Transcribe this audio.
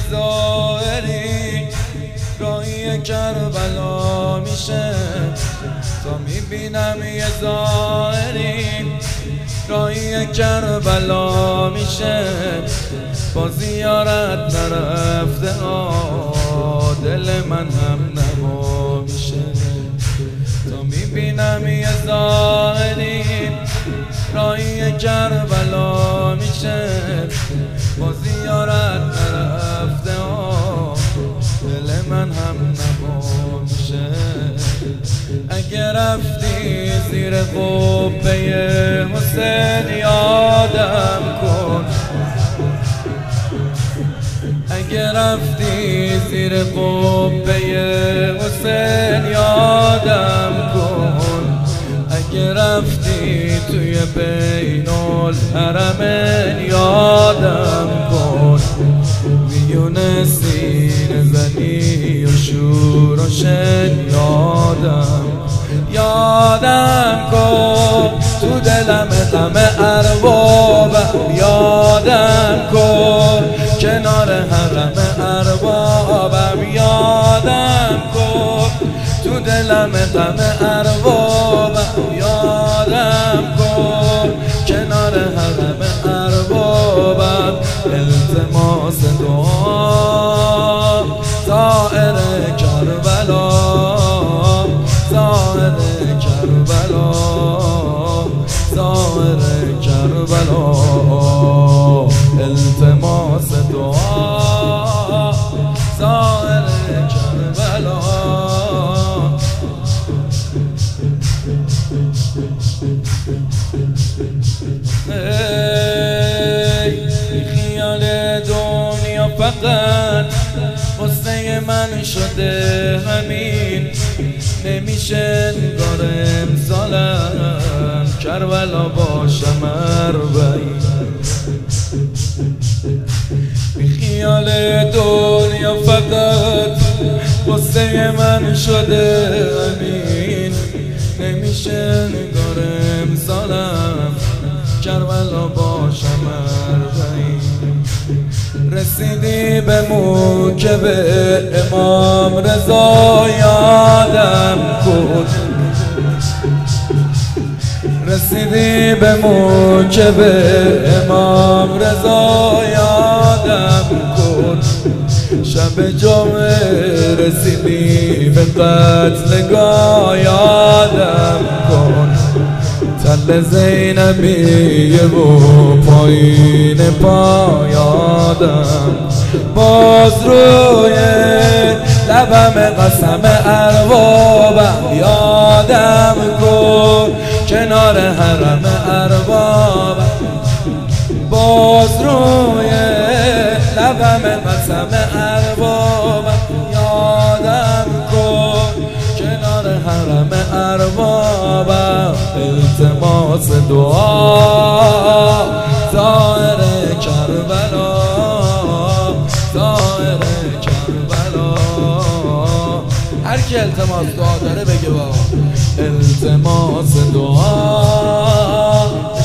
زائری راهی کربلا میشه، تا میبینم یه زائری راهی کربلا میشه، با زیارت نرفته دل من هم نوا میشه. تا میبینم یه زائری راهی کربلا میشه، با زیارت نرفته دل من هم نوا میشه. اگه رفتی زیر قبه حسین یادم کن، اگه رفتی زیر قبه حسین یادم کن، اگه رفتی توی بین الحرمین یادم کن، میونه سینه زنی و شور و شن یادم کن، تو دلم غم اربابم یادم کن، کنار حرم اربابم یادم کن، تو دلم غم اربابم یادم کن، کنار حرم اربابم. التماس دعا زائر کربلا، زائر کربلا، زائر کربلا. التماس دعا زائر کربلا. خیال دنیا فقط قصه من شده همین، نمیشه نگار امسالم کربلا باشم اربعین. خیال دنیا فقط قصه من شده همین، نمیشه نگار امسالم کربلا باشم اربعین. رسیدی به موکب امام رضا یادم کن، رسیدی به موکب امام رضا یادم کن، شب جمعه رسیدی به قتلگاه یادم کن، تل زینبیه و پایین پا یادم، باز روی لبم قسم اربابم یادم کن، کنار حرم اربابم، باز روی لبم قسم اربابم یادم کن، کنار حرم اربابم. التماس دعا زائر کربلا، زائر کربلا. هر کی التماس دعا داره بگه بابا. التماس دعا